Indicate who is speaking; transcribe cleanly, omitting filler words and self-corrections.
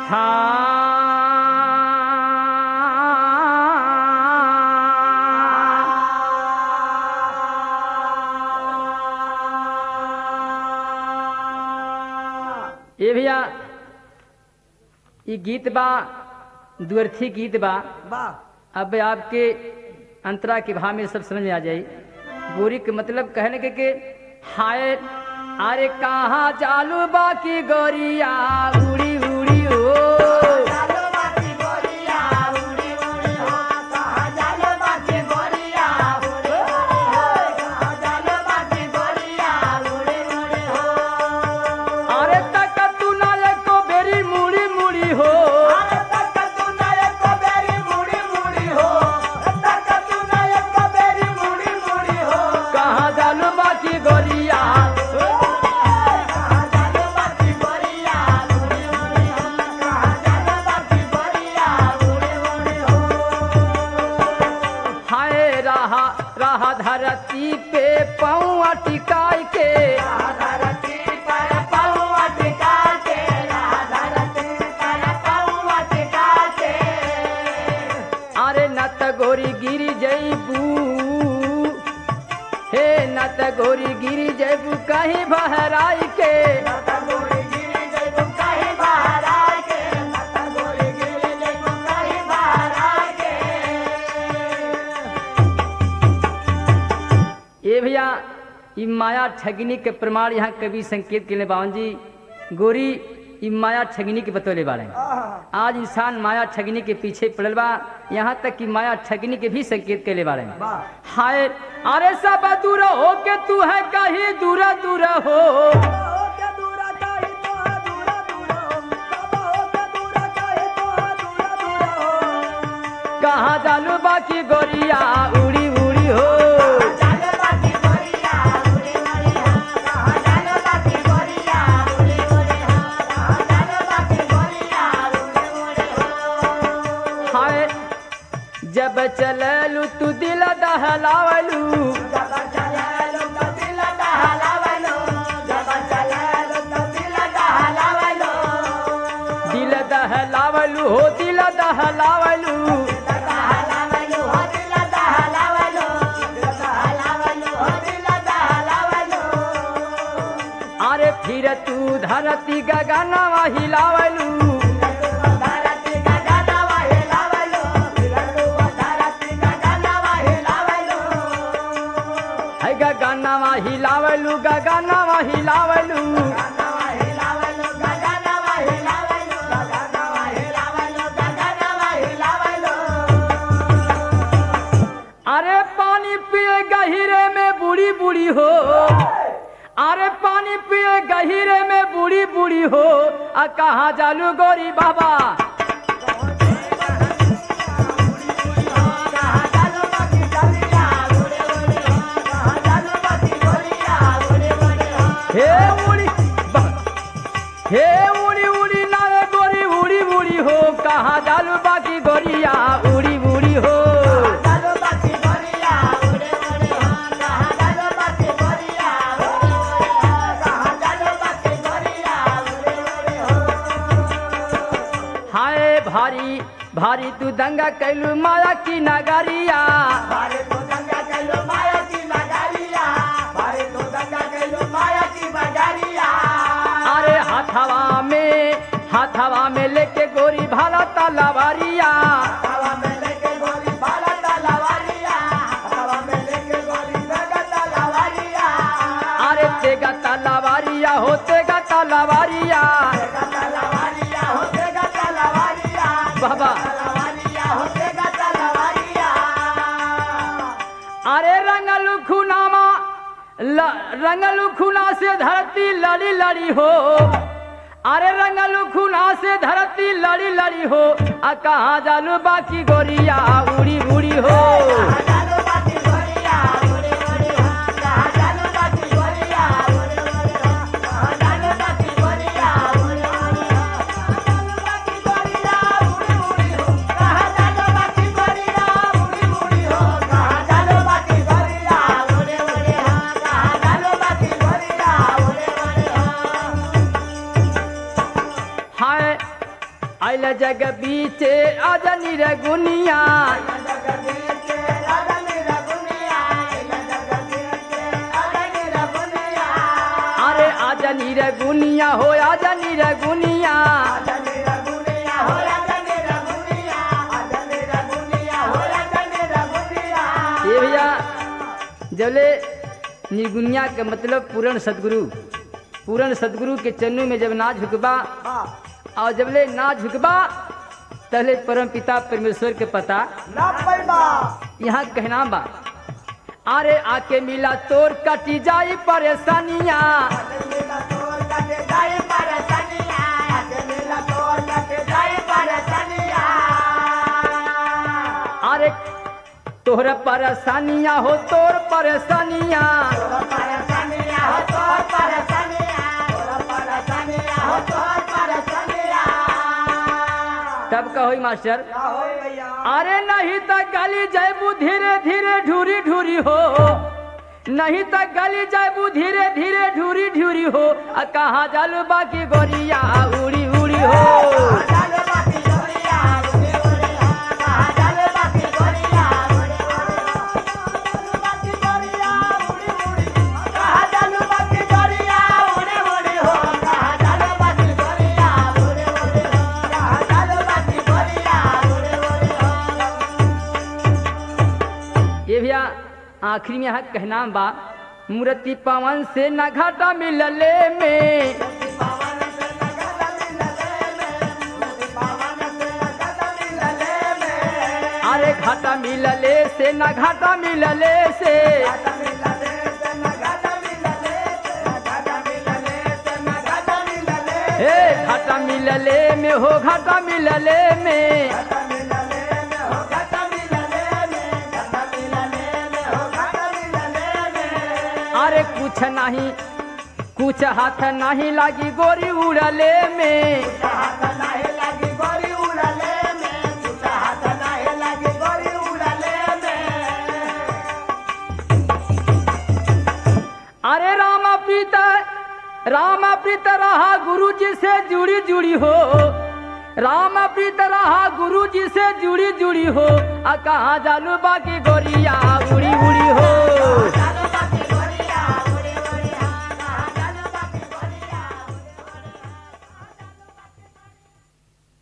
Speaker 1: ये भैया ये गीत बा द्व्यर्थी गीत बा। अब आपके अंतरा के भाव में सब समझ में आ जाए। गोरी के मतलब कहने के हाय अरे कहाँ चालू बाकी गोरिया उड़ी उड़ी हो रहा धरती पे पौआ टिकाई के धरती पर पौआ टिकाई के धरती पर पौआ टिकाई के अरे न त गोरी गिरी जईबू हे न त गोरी गिरी जईबू कहीं बहराई के ये भैया ये माया ठगनी के प्रमाण यहाँ कवि संकेत के लिए बावन जी गोरी ये माया ठगनी के बतौले बारे आज इंसान माया ठगनी के पीछे पड़ल बा। यहाँ तक कि माया ठगनी के भी संकेत के लिए बारे हाय अरे सब दूर हो के तू है कहीं दूर दूर हो कहाँ जालू बाकी गोरिया उड़ी उड़ी हो जब चललू तू दिल दहलावलू जब चललू तू दिल दहलावलू जब चललू तू दिल दहलावलू दिल दहलावलू हो दिल दहलावलू दहलावलू हो दिल दहलावलू दहलावलू हो दिल दहलावलू अरे फिर तू धरती गगनवा हिलावलू गगनवा हिलावलू गगनवा हिलावलू अरे पानी पिए गहिरे में बूढ़ी बूढ़ी हो अरे पानी पिए गहिरे में बूढ़ी बूढ़ी हो आ कहाँ जालू गोरी बाबा हे उड़ी उड़ी नारे गोरी उड़ी उड़ी हो कहाँ जालू बाकी गोरिया उड़ी उड़ी हो हाय भारी भारी तू दंगा कैलू माया की नगरिया भारी तू दंगा कैलू माया की नगरिया भारी तू दंगा कैलू माया की नगरिया अरे हाथावा में लेके गोरी भाला तलवारिया हाथावा में लेके गोरी भाला तलवारिया हाथावा में लेके गोरी तेगा तलवारिया अरे तेगा तलवारिया हो तेगा तलवारिया तेगा तलवारिया हो तेगा तलवारिया बाबा तलवारिया हो तेगा तलवारिया अरे रंगलू खुनामा रंगलू खुना से धरती लड़ी लड़ी हो अरे रंगलू खुना से धरती लड़ी लड़ी हो आ कहाँ जालू बाकी गोरिया उड़ी उड़ी हो आइल जग बीचे आजनी रे गुनिया अरे आजनी रे गुनिया हो आजनी रे गुनिया ये भैया जबले निर्गुनिया के मतलब पूर्ण सदगुरु के चरणों में जब ना झुकबा और जबले ना झुकबा तहले परम पिता परमेश्वर के पता यहाँ कहना बा अरे आके मिला तोर कटी जाई परेशानिया अरे तोहर परेशानिया हो तोर परेशानिया तब कहो मास्टर अरे नहीं तो गली जैबू धीरे धीरे ढूरी ढूरी हो नहीं तो गली जैबू धीरे धीरे ढूरी ढूरी हो कहाँ जालू बाकी गोरिया उड़ी उड़ी हो आखिरी में यहाँ कहना बा मूर्ति पवन से न घाटा मिलले में अरे घाटा मिलले से न घाटा मिलले से घाटा मिलले में हो घाटा मिलले में अरे कुछ नहीं कुछ हाथ नहीं लगी गोरी उड़ले में अरे राम प्रीत रहा गुरु जी से जुड़ी जुड़ी हो राम प्रीत रहा गुरु जी से जुड़ी जुड़ी हो कहाँ जालू बाकी गोरिया उड़ी उड़ी हो